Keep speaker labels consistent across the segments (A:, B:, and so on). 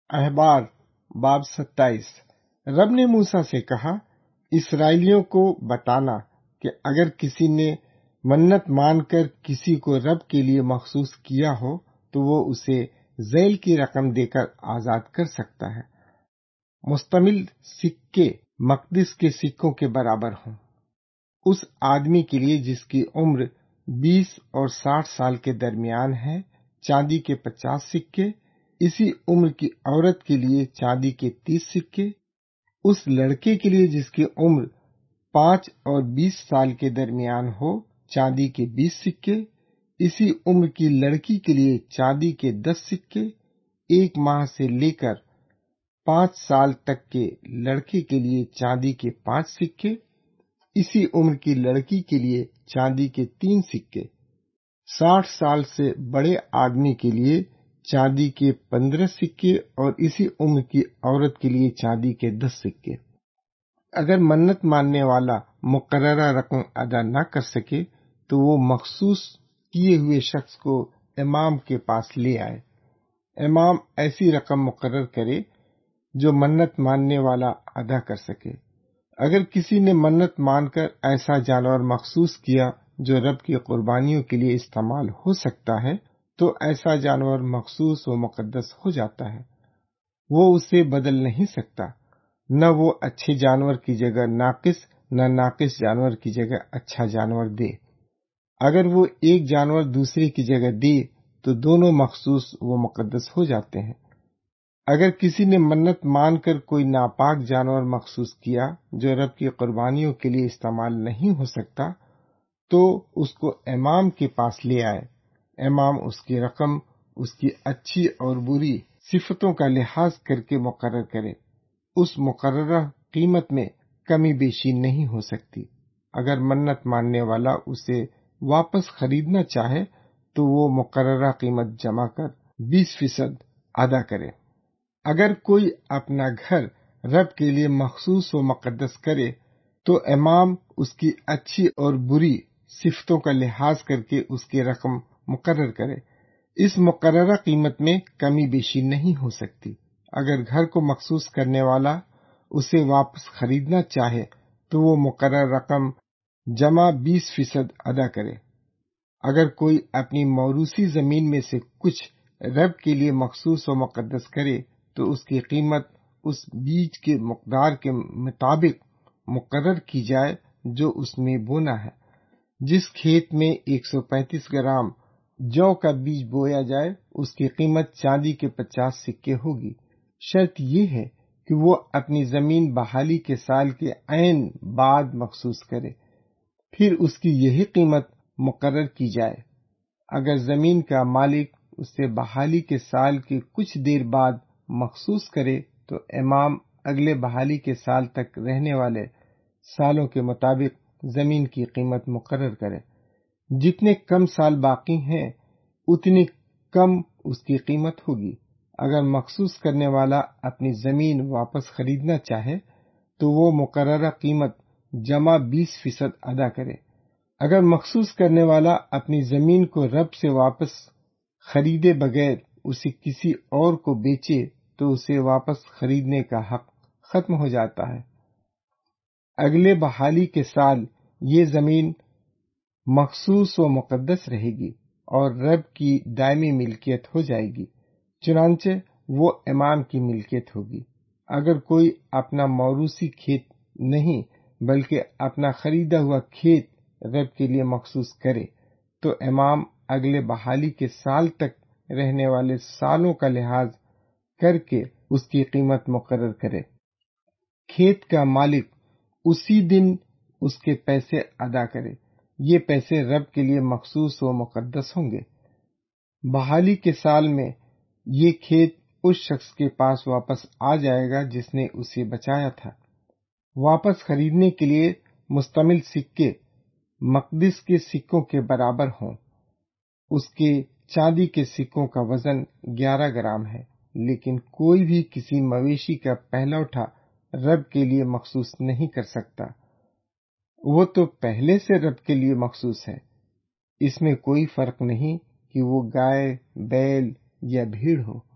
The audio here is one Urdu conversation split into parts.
A: احبار باب 27۔ رب نے موسیٰ سے کہا، اسرائیلیوں کو بتانا کہ اگر کسی نے منت مان کر کسی کو رب کے لیے مخصوص کیا ہو تو وہ اسے ذیل کی رقم دے کر آزاد کر سکتا ہے، مشتمل سکے مقدس کے سکوں کے برابر ہوں۔ اس آدمی کے لیے جس کی عمر 20 اور 60 سال کے درمیان ہے، چاندی کے 50 سکے۔ اسی عمر کی عورت کے لیے چاندی کے 30 سکے۔ اس لڑکے کے لیے جس کی عمر 5 اور 20 سال کے درمیان ہو، چاندی کے 20 سکے۔ اسی عمر کی لڑکی کے لیے چاندی کے 10 سکے۔ 1 ماہ سے لے کر 5 سال تک کے لڑکے کے لیے چاندی کے 5 سکے۔ اسی عمر کی لڑکی کے لیے چاندی کے 3 سکے۔ 60 سال سے بڑے آدمی کے لیے چاندی کے 15 سکے اور اسی عمر کی عورت کے لیے چاندی کے 10 سکے۔ اگر منت ماننے والا مقررہ رقم ادا نہ کر سکے تو وہ مخصوص کیے ہوئے شخص کو امام کے پاس لے آئے۔ امام ایسی رقم مقرر کرے جو منت ماننے والا ادا کر سکے۔ اگر کسی نے منت مان کر ایسا جانور مخصوص کیا جو رب کی قربانیوں کے لیے استعمال ہو سکتا ہے تو ایسا جانور مخصوص و مقدس ہو جاتا ہے، وہ اسے بدل نہیں سکتا۔ نہ وہ اچھے جانور کی جگہ ناقص، نہ ناقص جانور کی جگہ اچھا جانور دے۔ اگر وہ ایک جانور دوسرے کی جگہ دے تو دونوں مخصوص و مقدس ہو جاتے ہیں۔ اگر کسی نے منت مان کر کوئی ناپاک جانور مخصوص کیا جو رب کی قربانیوں کے لیے استعمال نہیں ہو سکتا تو اس کو امام کے پاس لے آئے۔ امام اس کی رقم اس کی اچھی اور بری صفتوں کا لحاظ کر کے مقرر کرے۔ اس مقررہ قیمت میں کمی بیشی نہیں ہو سکتی۔ اگر منت ماننے والا اسے واپس خریدنا چاہے تو وہ مقررہ قیمت جمع کر 20% ادا کرے۔ اگر کوئی اپنا گھر رب کے لیے مخصوص و مقدس کرے تو امام اس کی اچھی اور بری صفتوں کا لحاظ کر کے اس کی رقم مقرر کرے۔ اس مقررہ قیمت میں کمی بیشی نہیں ہو سکتی۔ اگر گھر کو مخصوص کرنے والا اسے واپس خریدنا چاہے تو وہ مقرر رقم جمع 20% ادا کرے۔ اگر کوئی اپنی موروثی زمین میں سے کچھ رب کے لیے مخصوص و مقدس کرے تو اس کی قیمت اس بیج کے مقدار کے مطابق مقرر کی جائے جو اس میں بونا ہے۔ جس کھیت میں 135 گرام جو کا بیج بویا جائے اس کی قیمت چاندی کے 50 سکے ہوگی۔ شرط یہ ہے کہ وہ اپنی زمین بحالی کے سال کے عین بعد مخصوص کرے، پھر اس کی یہی قیمت مقرر کی جائے۔ اگر زمین کا مالک اسے بحالی کے سال کے کچھ دیر بعد مخصوص کرے تو امام اگلے بحالی کے سال تک رہنے والے سالوں کے مطابق زمین کی قیمت مقرر کرے۔ جتنے کم سال باقی ہیں اتنی کم اس کی قیمت ہوگی۔ اگر مخصوص کرنے والا اپنی زمین واپس خریدنا چاہے تو وہ مقررہ قیمت جمع 20% ادا کرے۔ اگر مخصوص کرنے والا اپنی زمین کو رب سے واپس خریدے بغیر اسے کسی اور کو بیچے تو اسے واپس خریدنے کا حق ختم ہو جاتا ہے۔ اگلے بحالی کے سال یہ زمین مخصوص و مقدس رہے گی اور رب کی دائمی ملکیت ہو جائے گی، چنانچہ وہ امام کی ملکیت ہوگی۔ اگر کوئی اپنا موروثی کھیت نہیں بلکہ اپنا خریدا ہوا کھیت رب کے لیے مخصوص کرے تو امام اگلے بحالی کے سال تک رہنے والے سالوں کا لحاظ کر کے اس کی قیمت مقرر کرے۔ کھیت کا مالک اسی دن اس کے پیسے ادا کرے۔ یہ پیسے رب کے لیے مخصوص و مقدس ہوں گے۔ بحالی کے سال میں یہ کھیت اس شخص کے پاس واپس آ جائے گا جس نے اسے بچایا تھا۔ واپس خریدنے کے لیے مشتمل سکے مقدس کے سکوں کے برابر ہوں۔ اس کے چاندی کے سکوں کا وزن 11 گرام ہے، لیکن کوئی بھی کسی مویشی کا پہلوٹا رب کے لیے مخصوص نہیں کر سکتا۔ وہ تو پہلے سے رب کے لیے مخصوص ہے۔ اس میں کوئی فرق نہیں کہ وہ گائے، بیل یا بھیڑ ہو۔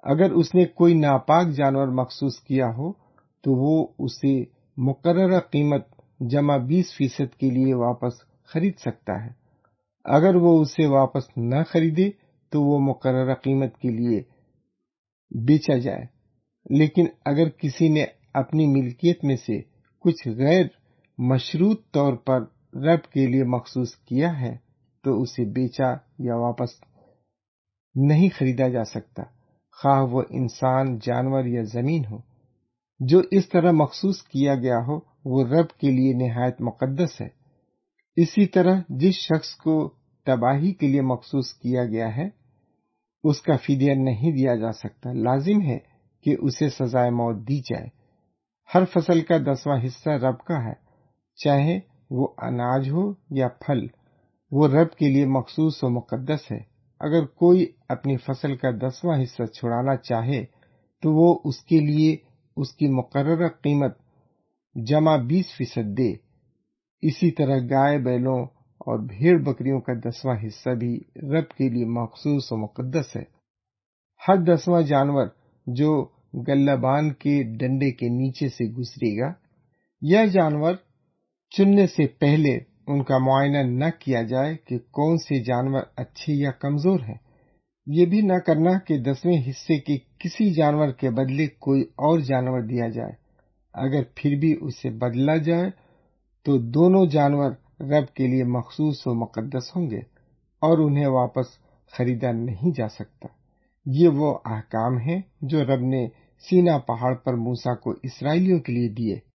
A: اگر اس نے کوئی ناپاک جانور مخصوص کیا ہو تو وہ اسے مقررہ قیمت جمع 20% کے لیے واپس خرید سکتا ہے۔ اگر وہ اسے واپس نہ خریدے تو وہ مقررہ قیمت کے لیے بیچا جائے، لیکن اگر کسی نے اپنی ملکیت میں سے کچھ غیر مشروط طور پر رب کے لیے مخصوص کیا ہے تو اسے بیچا یا واپس نہیں خریدا جا سکتا، خواہ وہ انسان، جانور یا زمین ہو۔ جو اس طرح مخصوص کیا گیا ہو وہ رب کے لیے نہایت مقدس ہے۔ اسی طرح جس شخص کو تباہی کے لیے مخصوص کیا گیا ہے اس کا فدیہ نہیں دیا جا سکتا، لازم ہے کہ اسے سزائے موت دی جائے۔ ہر فصل کا 10واں حصہ رب کا ہے، چاہے وہ اناج ہو یا پھل، وہ رب کے لیے مخصوص و مقدس ہے۔ اگر کوئی اپنی فصل کا 10واں حصہ چھڑانا چاہے تو وہ اس کے لیے اس کی مقررہ قیمت جمع 20% دے۔ اسی طرح گائے بیلوں اور بھیڑ بکریوں کا 10واں حصہ بھی رب کے لیے مخصوص و مقدس ہے۔ ہر 10واں جانور جو گلہبان کے ڈنڈے کے نیچے سے گزرے گا، یہ جانور چننے سے پہلے ان کا معائنہ نہ کیا جائے کہ کون سے جانور اچھے یا کمزور ہیں۔ یہ بھی نہ کرنا کہ 10ویں حصے کے کسی جانور کے بدلے کوئی اور جانور دیا جائے۔ اگر پھر بھی اسے بدلا جائے تو دونوں جانور رب کے لیے مخصوص و مقدس ہوں گے اور انہیں واپس خریدا نہیں جا سکتا۔ یہ وہ احکام ہیں جو رب نے سینا پہاڑ پر موسیٰ کو اسرائیلیوں کے لیے دیے۔